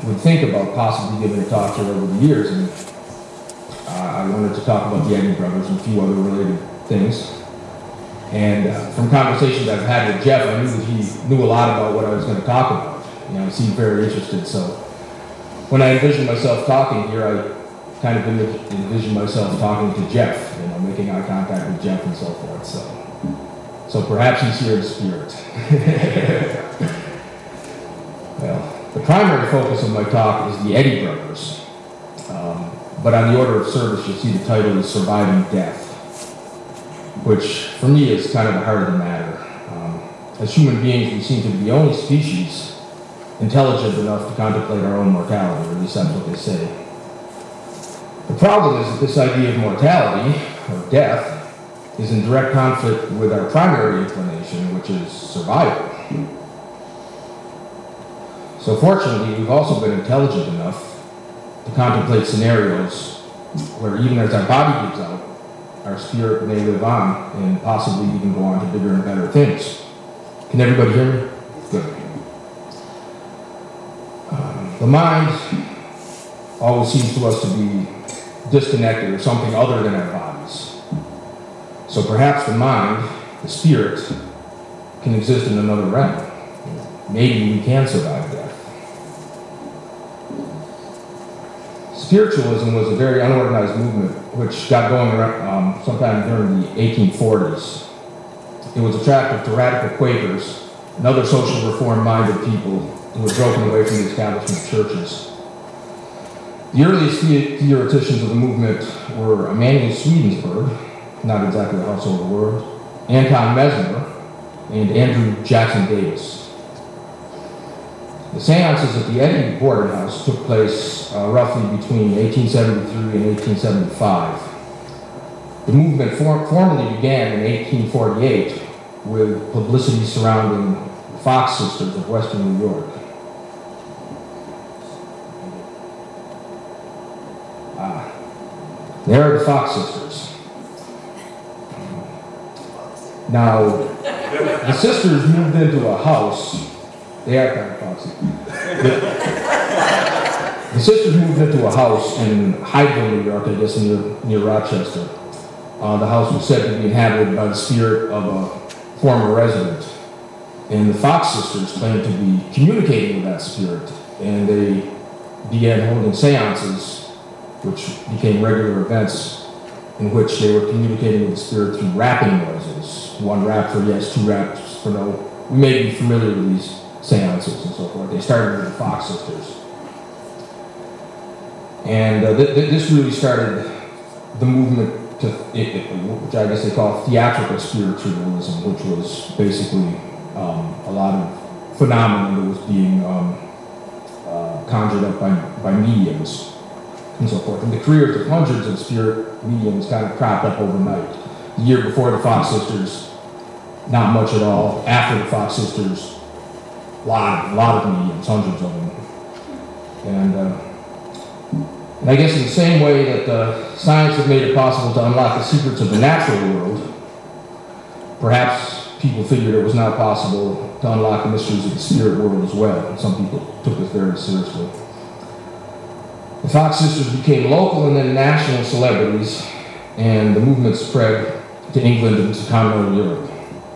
would think about possibly giving a talk here over the years. And I wanted to talk about the Eddy brothers and a few other related things. And from conversations I've had with Jeff, I knew that he knew a lot about what I was going to talk about. He seemed very interested. So when I envisioned myself talking here, I kind of envisioned myself talking to Jeff, making eye contact with Jeff and so forth. So perhaps he's here in spirit. Well, the primary focus of my talk is the Eddy brothers. But on the order of service, you'll see the title is Surviving Death, which for me is kind of the heart of the matter. As human beings, we seem to be the only species intelligent enough to contemplate our own mortality, or at least that's what they say. The problem is that this idea of mortality, or death, is in direct conflict with our primary inclination, which is survival. So fortunately, we've also been intelligent enough to contemplate scenarios where even as our body gives out, our spirit may live on and possibly even go on to bigger and better things. Can everybody hear me? Good. The mind always seems to us to be disconnected or something other than our bodies. So perhaps the mind, the spirit, can exist in another realm. Maybe we can survive death. Spiritualism was a very unorganized movement which got going around, sometime during the 1840s. It was attractive to radical Quakers and other social reform-minded people who were broken away from the establishment churches. The earliest theoreticians of the movement were Emanuel Swedenborg, not exactly a household word, Anton Mesmer, and Andrew Jackson Davis. The seances at the Eddy boarding house took place roughly between 1873 and 1875. The movement formally began in 1848 with publicity surrounding the Fox sisters of Western New York. There are the Fox sisters. Now, the sisters moved into a house. They are kind of foxy. The sisters moved into a house in Hyden, New York, I guess near Rochester. The house was said to be inhabited by the spirit of a former resident. And the Fox sisters claimed to be communicating with that spirit. And they began holding seances, which became regular events in which they were communicating with the spirit through rapping noises. One rap for yes, two raps for no. We may be familiar with these seances and so forth. They started with the Fox sisters. And this really started the movement which I guess they call theatrical spiritualism, which was basically a lot of phenomenon that was being conjured up by mediums and so forth. And the careers of hundreds of spirit mediums kind of cropped up overnight. The year before the Fox sisters, not much at all. After the Fox sisters, a lot of mediums, hundreds of them. And I guess in the same way that science has made it possible to unlock the secrets of the natural world, perhaps people figured it was now possible to unlock the mysteries of the spirit world as well. And some people took this very seriously. The Fox sisters became local and then national celebrities, and the movement spread to England and to continental Europe.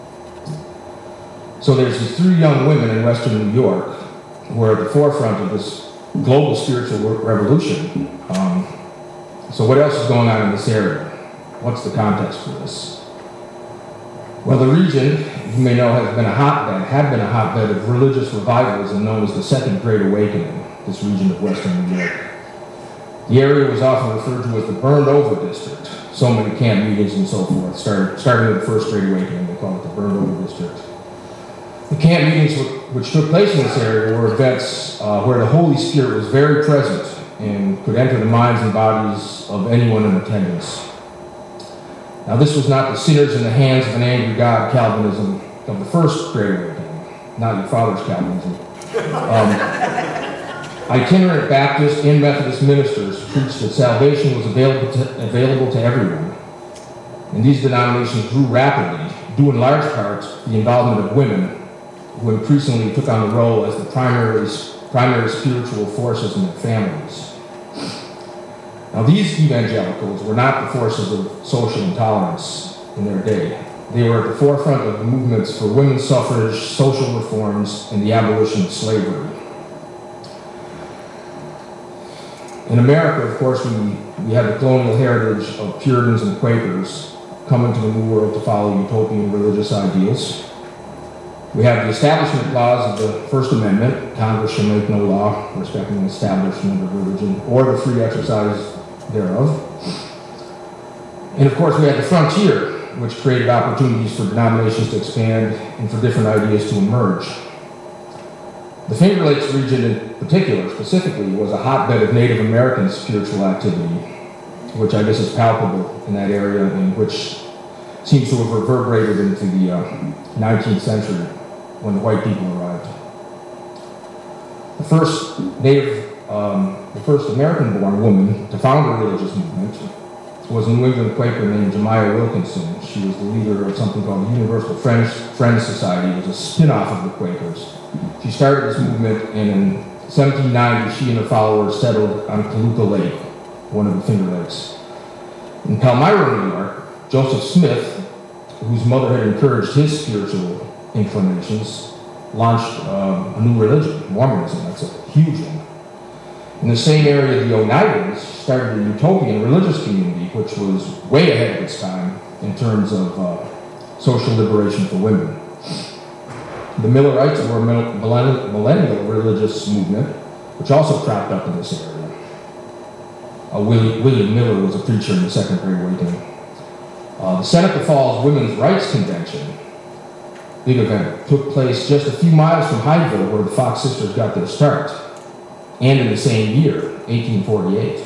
So there's these three young women in Western New York who are at the forefront of this global spiritual revolution. So what else is going on in this area? What's the context for this? Well, the region, you may know, had been a hotbed of religious revivalism known as the Second Great Awakening, this region of Western New York. The area was often referred to as the Burned Over District. So many camp meetings and so forth, starting with the First Great Awakening, they call it the Burned Over District. The camp meetings which took place in this area were events where the Holy Spirit was very present and could enter the minds and bodies of anyone in attendance. Now, this was not the sinners in the hands of an angry God Calvinism of the First Great Awakening, not your father's Calvinism. Itinerant Baptist and Methodist ministers preached that salvation was available to everyone. And these denominations grew rapidly, due in large part to the involvement of women, who increasingly took on the role as the primary primary spiritual forces in their families. Now, these evangelicals were not the forces of social intolerance in their day. They were at the forefront of the movements for women's suffrage, social reforms, and the abolition of slavery. In America, of course, we have the colonial heritage of Puritans and Quakers coming to the New World to follow utopian religious ideals. We have the Establishment Clause of the First Amendment: Congress shall make no law respecting the establishment of religion or the free exercise thereof. And of course, we had the frontier, which created opportunities for denominations to expand and for different ideas to emerge. The Finger Lakes region in particular, specifically, was a hotbed of Native American spiritual activity, which I guess is palpable in that area and which seems to have reverberated into the 19th century when the white people arrived. The first American-born woman to found a religious movement was a New England Quaker named Jemiah Wilkinson. She was the leader of something called the Universal Friends Society. It was a spin-off of the Quakers. She started this movement, and in 1790, she and her followers settled on Toluca Lake, one of the Finger Lakes. In Palmyra, New York, Joseph Smith, whose mother had encouraged his spiritual inclinations, launched a new religion, Mormonism. That's a huge one. In the same area, the Oneidas started a utopian religious community, which was way ahead of its time in terms of social liberation for women. The Millerites were a millennial religious movement, which also cropped up in this area. William Miller was a preacher in the Second Great Awakening. The Seneca Falls Women's Rights Convention, big event, took place just a few miles from Hydeville, where the Fox sisters got their start, and in the same year, 1848.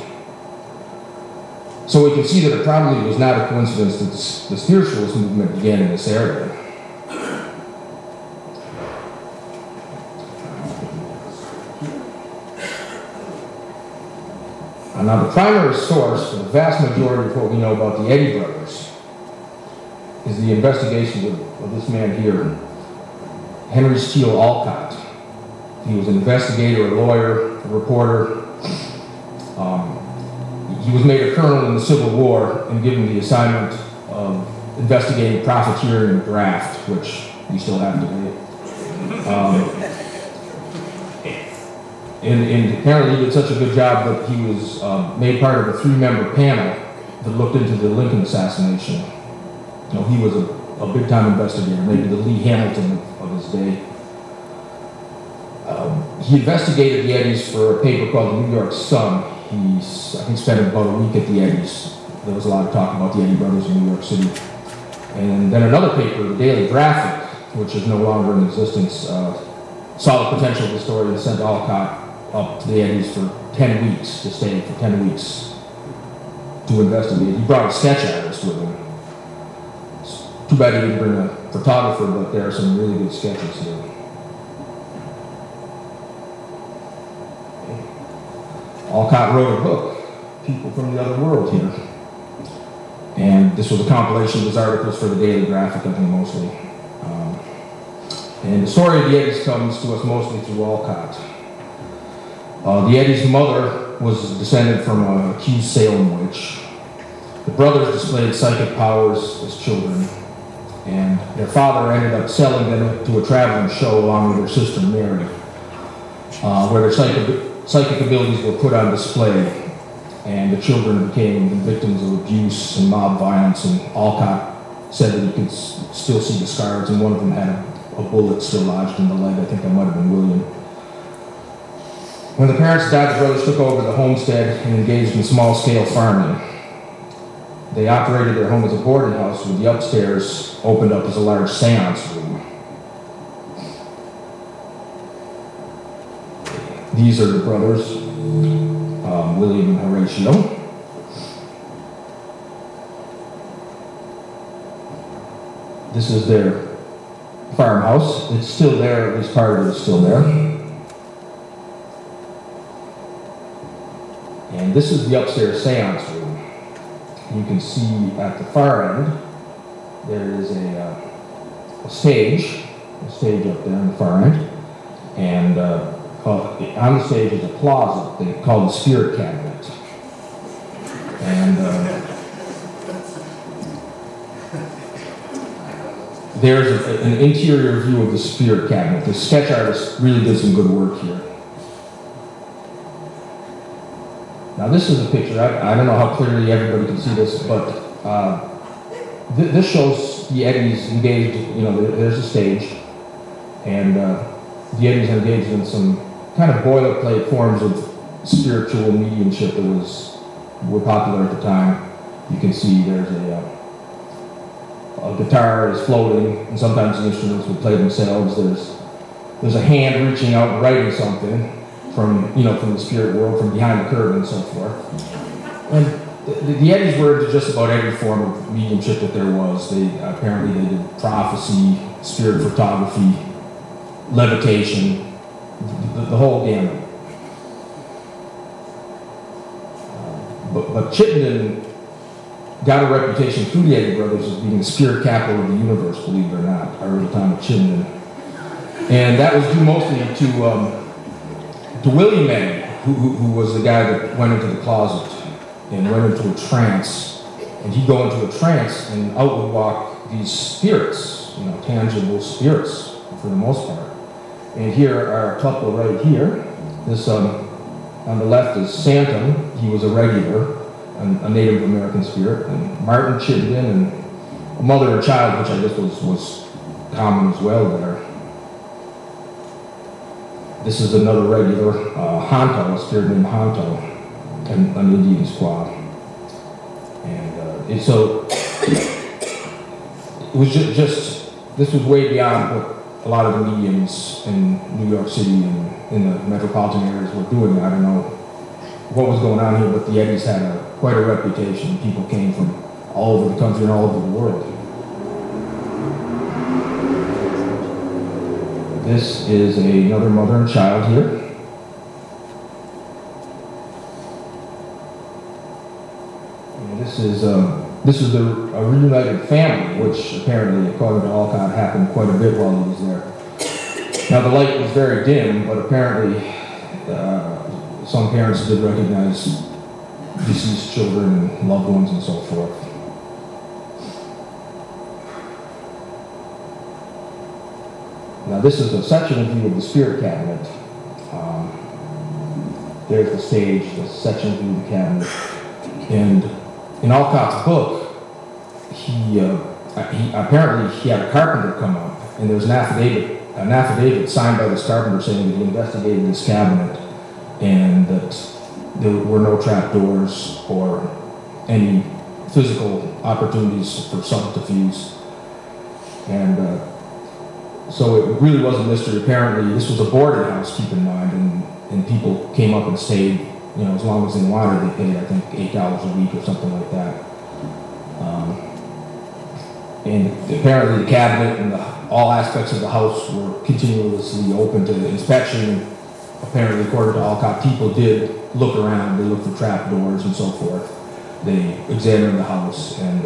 So we can see that it probably was not a coincidence that the spiritualist movement began in this area. Now, the primary source for the vast majority of what we know about the Eddy brothers is the investigation of this man here, Henry Steele Olcott. He was an investigator, a lawyer, a reporter. He was made a colonel in the Civil War and given the assignment of investigating profiteering and graft, which we still have today. And apparently he did such a good job that he was made part of a 3-member panel that looked into the Lincoln assassination. You know, he was a big-time investigator, maybe the Lee Hamilton of his day. He investigated the Eddies for a paper called the New York Sun. He, I think, spent about a week at the Eddies. There was a lot of talk about the Eddy brothers in New York City. And then another paper, the Daily Graphic, which is no longer in existence, saw the potential of the story and sent Olcott up to the Eddies for 10 weeks, to stay for 10 weeks to investigate. He brought a sketch artist with him. It's too bad he didn't bring a photographer, but there are some really good sketches here. Olcott wrote a book, People from the Other World, here. And this was a compilation of his articles for the Daily Graphic, I think, mostly. And the story of the Eddies comes to us mostly through Olcott. The Eddies' mother was descended from an accused Salem witch. The brothers displayed psychic powers as children, and their father ended up selling them to a traveling show along with their sister Mary, where their psychic abilities were put on display, and the children became the victims of abuse and mob violence, and Olcott said that he could still see the scars, and one of them had a bullet still lodged in the leg. I think that might have been William. When the parents died, the brothers took over the homestead and engaged in small-scale farming. They operated their home as a boarding house, with the upstairs opened up as a large seance room. These are the brothers, William and Horatio. This is their farmhouse. It's still there, at least part of it is still there. And this is the upstairs seance room. You can see at the far end, there is a stage up there on the far end. And on the stage is a closet they call the spirit cabinet. And there's an interior view of the spirit cabinet. The sketch artist really did some good work here. Now this is a picture, I don't know how clearly everybody can see this, but this shows the Eddies engaged, there's a stage, and the Eddies engaged in some kind of boilerplate forms of spiritual mediumship that were popular at the time. You can see there's a guitar is floating, and sometimes the instruments would play themselves. There's a hand reaching out and writing something from the spirit world, from behind the curtain and so forth. And the Eddies were into just about every form of mediumship that there was. Apparently they did prophecy, spirit photography, levitation, the whole gamut. But Chittenden got a reputation through the Eddy brothers as being the spirit capital of the universe, believe it or not, over the time of Chittenden. And that was due mostly to William Eddy, who was the guy that went into the closet and went into a trance. And he'd go into a trance and out would walk these spirits, tangible spirits for the most part. And here are a couple right here. This on the left is Santum. He was a regular, a Native American spirit, and Martin Chittenden, and a mother and child, which I guess was common as well there. This is another regular, Honto, a spirit named Honto, an Indian squad. And so it was just, this was way beyond what a lot of the mediums in New York City and in the metropolitan areas were doing. I don't know what was going on here, but the Eddies had quite a reputation. People came from all over the country and all over the world. This is another mother and child here. And this is a reunited family, which apparently, according to Alcott, happened quite a bit while he was there. Now the light was very dim, but apparently some parents did recognize deceased children and loved ones and so forth. Now this is a section view of the spirit cabinet. There's the stage, the section view of the cabinet. And in Alcott's book, he apparently had a carpenter come up, and there was an affidavit signed by this carpenter saying that he investigated this cabinet and that there were no trapdoors or any physical opportunities for subterfuge. And so it really was a mystery. Apparently, this was a boarding house, keep in mind, and people came up and stayed, as long as they wanted. They paid, I think, $8 a week or something like that. And apparently the cabinet and all aspects of the house were continuously open to inspection. Apparently, according to Alcott, people did look around. They looked for trapdoors and so forth. They examined the house, and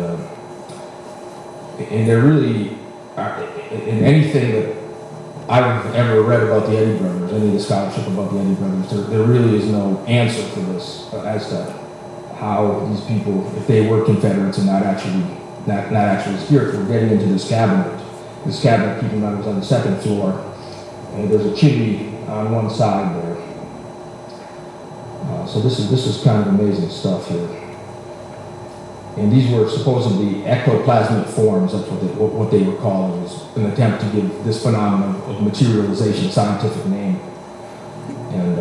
there really, in anything that I've ever read about the Eddy brothers, any of the scholarship about the Eddy brothers, there really is no answer for this as to how these people, if they were Confederates and not actually spirits, were getting into this cabinet. This cabinet, keep in mind, was on the second floor, and there's a chimney on one side there. So this is kind of amazing stuff here. And these were supposedly ectoplasmic forms. That's what they were called. It was an attempt to give this phenomenon of materialization a scientific name. And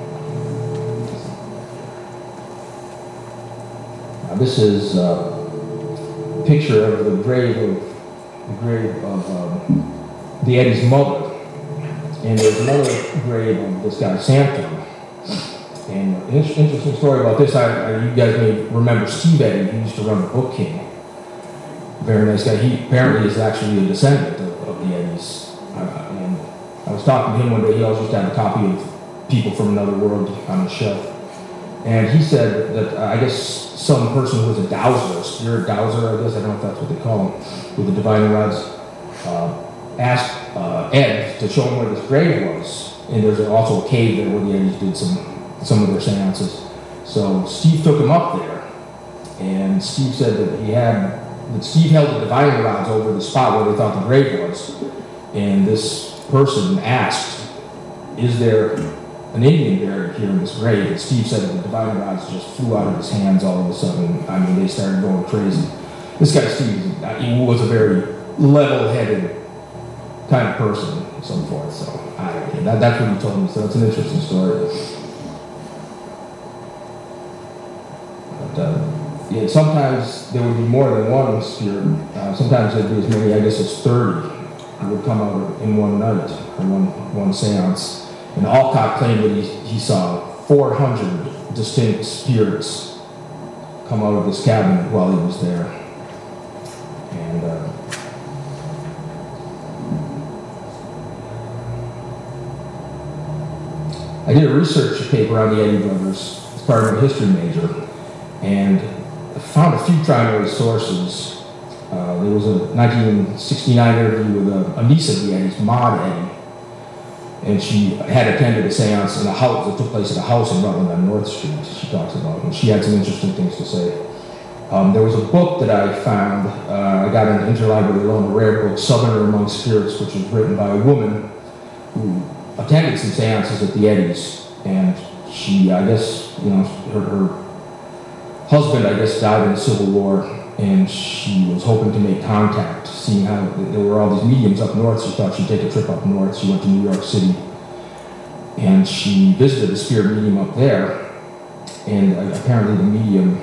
this is a picture of the grave of the Eddy's mother. And there's another grave of this guy, Santo. And an interesting story about this, you guys may remember Steve Eddy. He used to run the Book King. Very nice guy. He apparently is actually a descendant of the Eddies. And I was talking to him one day. He always used to have a copy of People from Another World on the shelf. And he said that, I guess, some person who was a dowser, a spirit dowser, I guess, I don't know if that's what they call them, with the divining rods, asked Ed to show him where this grave was. and there's also a cave there where the Eddies did some of their seances. So Steve took him up there, and Steve said that Steve held the divining rods over the spot where they thought the grave was, and this person asked, "Is there an Indian buried here in this grave?" And Steve said that the divining rods just flew out of his hands all of a sudden. I mean, they started going crazy. This guy Steve, he was a very level-headed kind of person and so forth. So that's what he told me. So it's an interesting story. Yeah, sometimes there would be more than one spirit. Sometimes there'd be as many, I guess, as 30 who would come out in one night, in one seance. And Alcott claimed that he saw 400 distinct spirits come out of this cabinet while he was there. And I did a research paper on the Eddy brothers as part of my history major, and I found a few primary sources. There was a 1969 interview with a niece of the Eddies, Maud Eddy, and she had attended a seance in a house that took place at a house in Rutland on North Street, she talks about, and she had some interesting things to say. There was a book that I found, I got an interlibrary loan, a rare book, Southerner Among Spirits, which was written by a woman who attended some seances at the Eddies, and she, I guess, her husband, I guess, died in the Civil War, and she was hoping to make contact, seeing how there were all these mediums up north. She thought she'd take a trip up north. She went to New York City, and she visited a spirit medium up there, and apparently the medium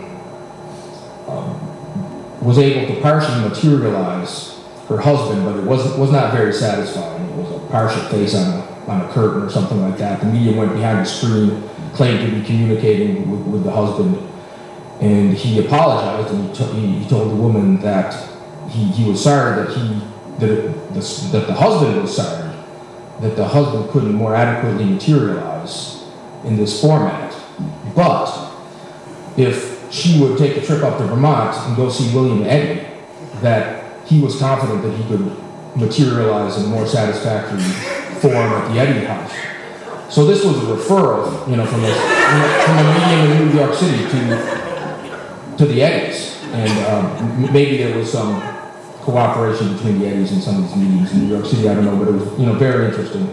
was able to partially materialize her husband, but it was not very satisfying. It was a partial face on a curtain or something like that. The medium went behind the screen, claimed to be communicating with the husband, and he apologized, and he told the woman that he was sorry that the husband was sorry that the husband couldn't more adequately materialize in this format, but if she would take a trip up to Vermont and go see William Eddy, that he was confident that he could materialize in a more satisfactory form at the Eddy house. So this was a referral, from a medium in New York City to the Eddies, and maybe there was some cooperation between the Eddies and some of these mediums in New York City. I don't know, but it was very interesting.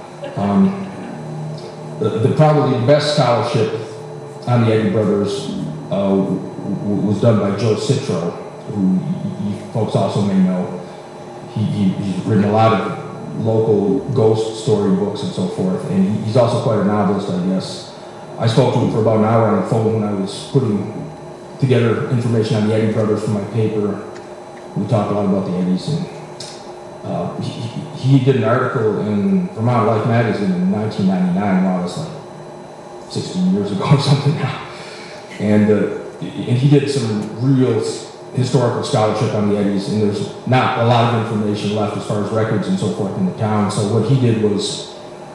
Probably the best scholarship on the Eddy brothers was done by Joe Citro, who you folks also may know. He's written a lot of local ghost story books and so forth, and he's also quite a novelist, I guess. I spoke to him for about an hour on the phone when I was putting together information on the Eddy brothers for my paper. We talked a lot about the Eddies, and he did an article in Vermont Life magazine in 1999. Wow, that's like 16 years ago or something now. And he did some real historical scholarship on the Eddies, and there's not a lot of information left as far as records and so forth in the town. So what he did was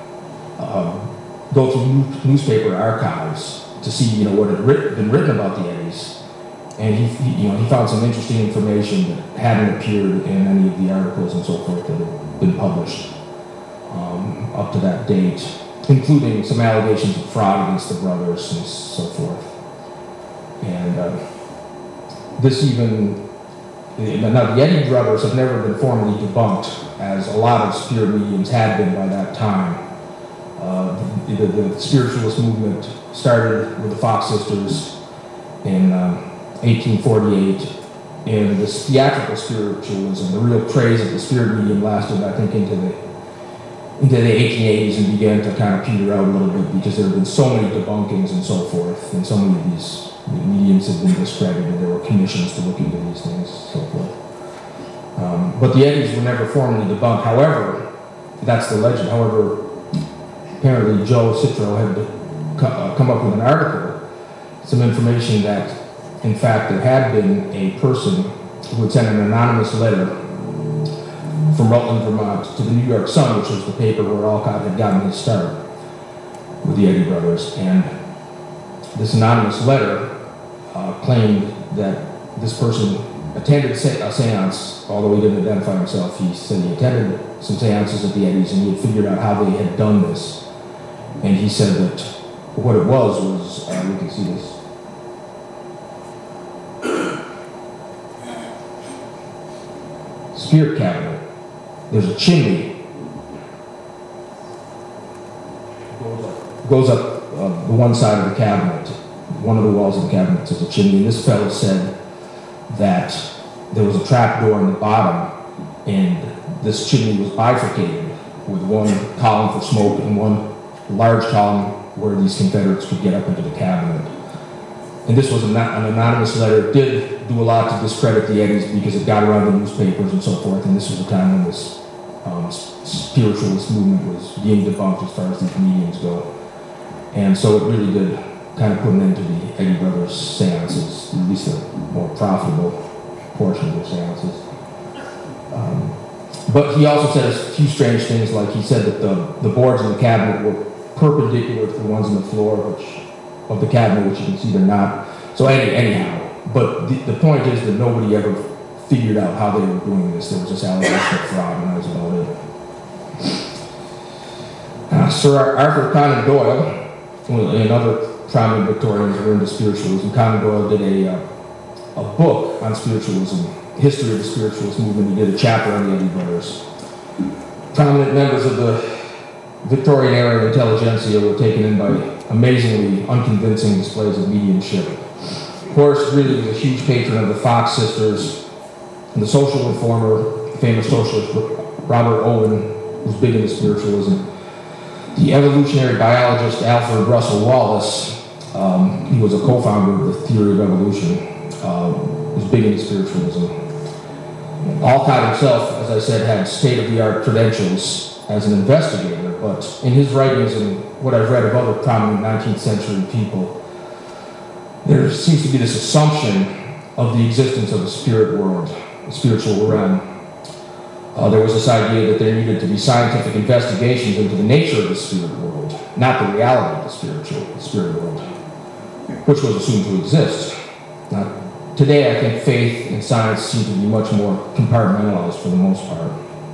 go through newspaper archives to see, what had been written about the Eddies, and he found some interesting information that hadn't appeared in any of the articles and so forth that had been published up to that date, including some allegations of fraud against the brothers and so forth. And now the Eddy brothers have never been formally debunked, as a lot of spirit mediums had been by that time. The spiritualist movement started with the Fox sisters in 1848, and this theatrical spiritualism, the real craze of the spirit medium, lasted, I think, into the 1880s and began to kind of peter out a little bit because there have been so many debunkings and so forth, and so many of these mediums have been discredited. There were commissions to look into these things, so forth. But the Eddies were never formally debunked. However, that's the legend. However, apparently Joe Citro had come up with an article, some information that, in fact, there had been a person who had sent an anonymous letter from Rutland, Vermont to the New York Sun, which was the paper where Alcott had gotten his start with the Eddy brothers. And this anonymous letter claimed that this person attended a seance, although he didn't identify himself. He said he attended some seances at the Eddies, and he had figured out how they had done this. And he said that what it was, we can see this. Spirit cabinet. There's a chimney. Goes up the one side of the cabinet. One of the walls of the cabinet is a chimney. And this fellow said that there was a trap door in the bottom, and this chimney was bifurcated with one column for smoke and one large column where these Confederates could get up into the cabinet. And this was an anonymous letter. It did do a lot to discredit the Eddies because it got around the newspapers and so forth, and this was a time when this spiritualist movement was being debunked as far as these mediums go. And so it really did kind of put an end to the Eddy Brothers seances, at least a more profitable portion of their seances. But he also said a few strange things, like he said that the boards in the cabinet were perpendicular to the ones on the floor of the cabinet, which you can see they're not. So anyhow, but the point is that nobody ever figured out how they were doing this. There was this allegation of fraud, and that was about it. Sir Arthur Conan Doyle, another prominent Victorians who were into spiritualism. Conan Doyle did a book on spiritualism, history of the spiritualist movement. He did a chapter on the Eddy Brothers. Prominent members of the Victorian era intelligentsia were taken in by amazingly unconvincing displays of mediumship. Horace Greeley was a huge patron of the Fox sisters, and the social reformer, famous socialist Robert Owen, was big into spiritualism. The evolutionary biologist Alfred Russel Wallace, he was a co-founder of the theory of evolution, was big into spiritualism. Alcott himself, as I said, had state-of-the-art credentials as an investigator, but in his writings and what I've read of other prominent 19th century people, there seems to be this assumption of the existence of a spirit world, a spiritual realm. There was this idea that there needed to be scientific investigations into the nature of the spirit world, not the reality of the spirit world, which was assumed to exist. Now, today, I think faith and science seem to be much more compartmentalized for the most part.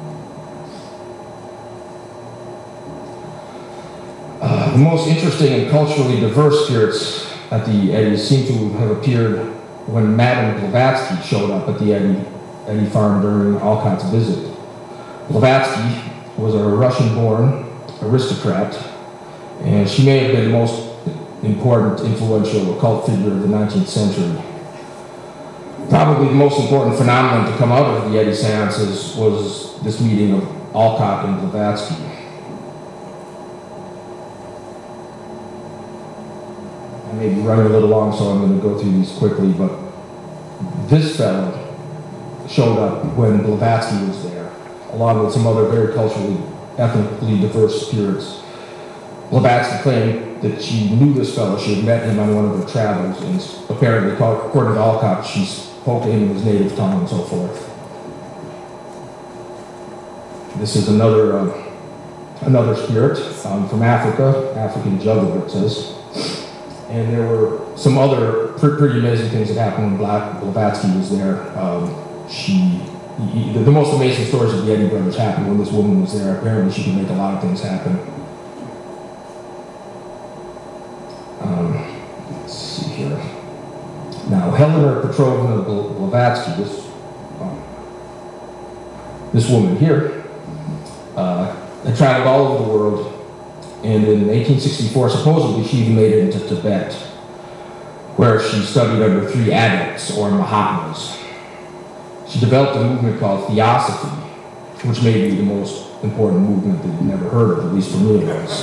The most interesting and culturally diverse spirits at the Eddies seem to have appeared when Madame Blavatsky showed up at the Eddy farm during Alcott's visit. Blavatsky was a Russian-born aristocrat, and she may have been the most important, influential occult figure of the 19th century. Probably the most important phenomenon to come out of the Eddy seances was this meeting of Alcott and Blavatsky. I may be running a little long, so I'm going to go through these quickly, but this fellow showed up when Blavatsky was there, along with some other very culturally, ethnically diverse spirits. Blavatsky claimed that she knew this fellow. She had met him on one of her travels, and apparently, according to Alcott, she spoke to him in his native tongue and so forth. This is another spirit from Africa, African juggler, it says. And there were some other pretty amazing things that happened when Blavatsky was there. The most amazing stories of the Eddy Brothers happened when this woman was there. Apparently, she could make a lot of things happen. Let's see here. Now, Helena Petrovna Blavatsky, this woman here, had traveled all over the world, and in 1864, supposedly, she even made it into Tibet, where she studied under 3 adepts, or Mahatmas. She developed a movement called Theosophy, which may be the most important movement that you've never heard of, at least for me it was.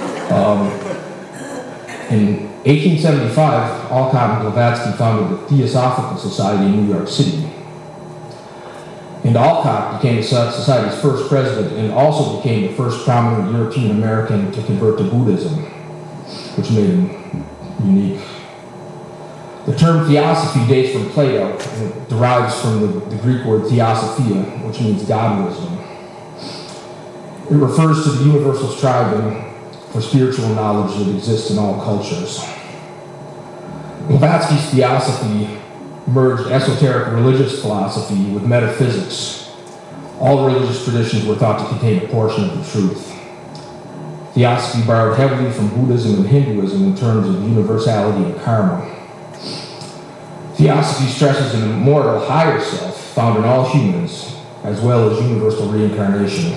In 1875, Alcott and Blavatsky founded the Theosophical Society in New York City. And Alcott became the society's first president and also became the first prominent European American to convert to Buddhism, which made him unique. The term theosophy dates from Plato, and it derives from the Greek word theosophia, which means God wisdom. It refers to the universal striving for spiritual knowledge that exists in all cultures. Blavatsky's theosophy merged esoteric religious philosophy with metaphysics. All religious traditions were thought to contain a portion of the truth. Theosophy borrowed heavily from Buddhism and Hinduism in terms of universality and karma. Theosophy stresses an immortal higher self found in all humans, as well as universal reincarnation.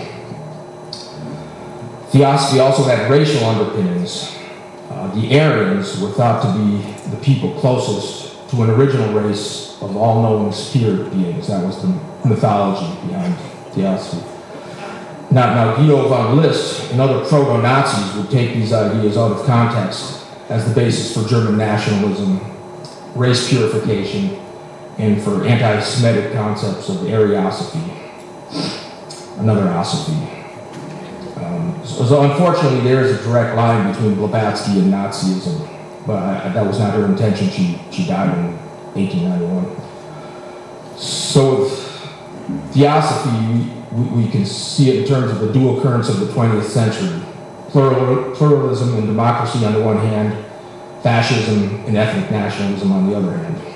Theosophy also had racial underpinnings. The Aryans were thought to be the people closest to an original race of all-knowing spirit beings. That was the mythology behind Theosophy. Now Guido von List and other proto-Nazis would take these ideas out of context as the basis for German nationalism, race purification, and for anti-Semitic concepts of Aryosophy, another osophy. So unfortunately, there is a direct line between Blavatsky and Nazism, but that was not her intention. She died in 1891. So with Theosophy, we can see it in terms of the dual currents of the 20th century. Pluralism and democracy on the one hand, fascism and ethnic nationalism on the other hand.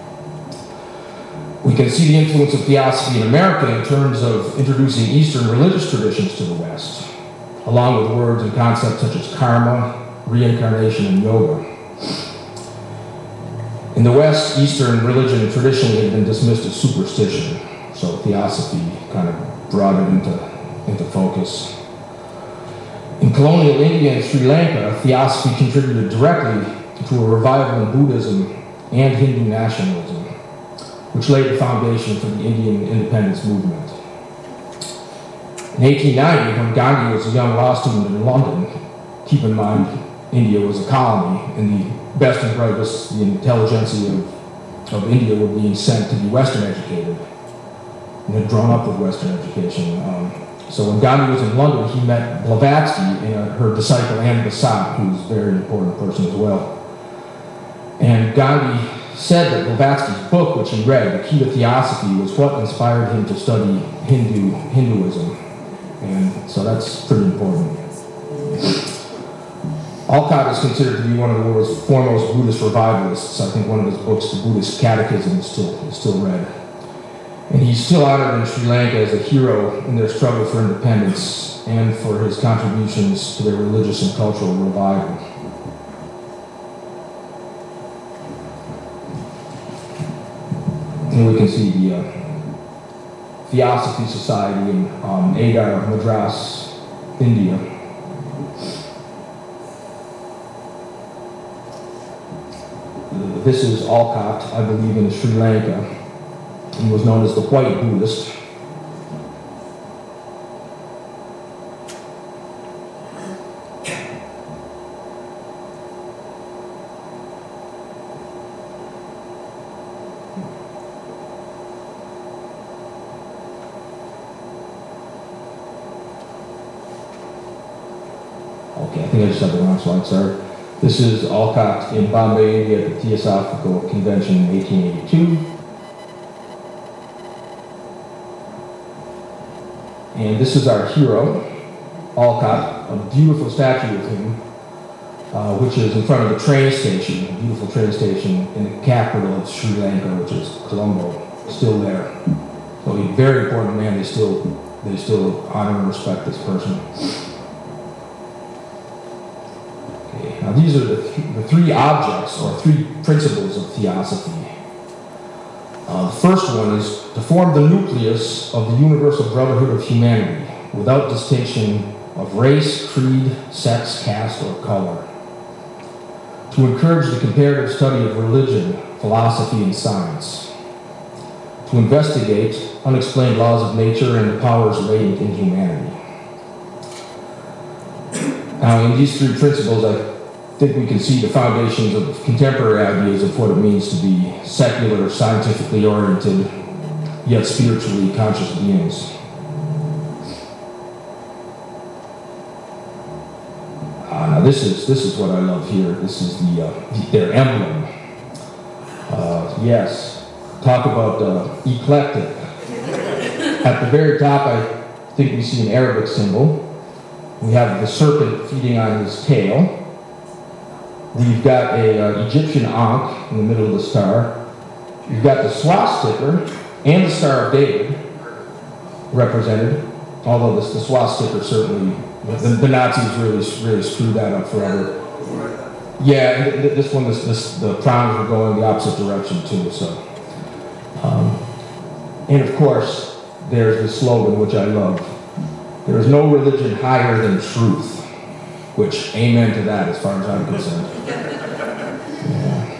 We can see the influence of Theosophy in America in terms of introducing Eastern religious traditions to the West, along with words and concepts such as karma, reincarnation, and yoga. In the West, Eastern religion traditionally had been dismissed as superstition, so Theosophy kind of brought it into focus. In colonial India and Sri Lanka, Theosophy contributed directly to a revival in Buddhism and Hindu nationalism, which laid the foundation for the Indian independence movement. In 1890, when Gandhi was a young law student in London, keep in mind, India was a colony, and the best and brightest, the intelligentsia of India were being sent to be Western educated, and had grown up with Western education. So when Gandhi was in London, he met Blavatsky and her disciple Anne Besant, who was a very important person as well. And Gandhi said that Blavatsky's book, which he read, The Key to Theosophy, was what inspired him to study Hinduism. And so that's pretty important. Alcott is considered to be one of the world's foremost Buddhist revivalists. I think one of his books, The Buddhist Catechism, is still read. And he's still honored in Sri Lanka as a hero in their struggle for independence and for his contributions to their religious and cultural revival. And we can see the Theosophy Society in Agar, Madras, India. This is Alcott, I believe, in Sri Lanka. He was known as the White Buddhist. Okay, I think I just have the wrong slide, sorry. This is Alcott in Bombay, India at the Theosophical Convention in 1882. And this is our hero, Alcott, a beautiful statue of him, which is in front of the train station, a beautiful train station in the capital of Sri Lanka, which is Colombo, still there. So a very important man. They still honor and respect this person. Okay, now these are the three objects or three principles of Theosophy. The first one is to form the nucleus of the universal brotherhood of humanity without distinction of race, creed, sex, caste, or color. To encourage the comparative study of religion, philosophy, and science. To investigate unexplained laws of nature and the powers latent in humanity. Now, in these three principles, I think we can see the foundations of contemporary ideas of what it means to be secular, scientifically oriented, yet spiritually conscious beings. Now this is what I love here. This is their emblem. Yes, talk about eclectic. At the very top, I think we see an Arabic symbol. We have the serpent feeding on his tail. We've got a Egyptian Ankh in the middle of the star. You've got the swastika and the Star of David represented, although the swastika certainly The Nazis really screwed that up forever. Yeah, and this one, the proms were going the opposite direction too. So, and of course, there's the slogan which I love: "There is no religion higher than truth." Which, amen to that, as far as I'm concerned. Yeah.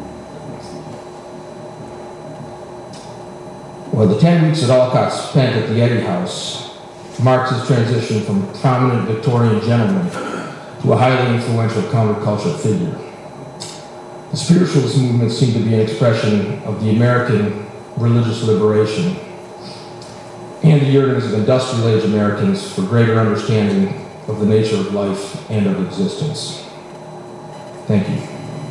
Well, the 10 weeks that Alcott spent at the Eddy House marks his transition from a prominent Victorian gentleman to a highly influential counterculture figure. The spiritualist movement seemed to be an expression of the American religious liberation and the yearnings of industrial age Americans for greater understanding of the nature of life and of existence. Thank you.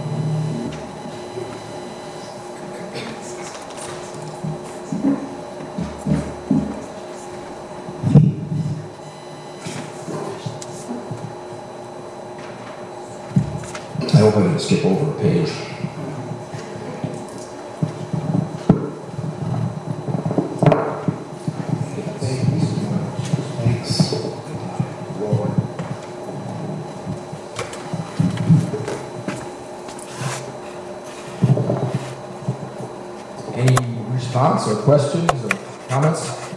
I hope I didn't skip over a page. Thanks. Lord. Any response or questions or comments?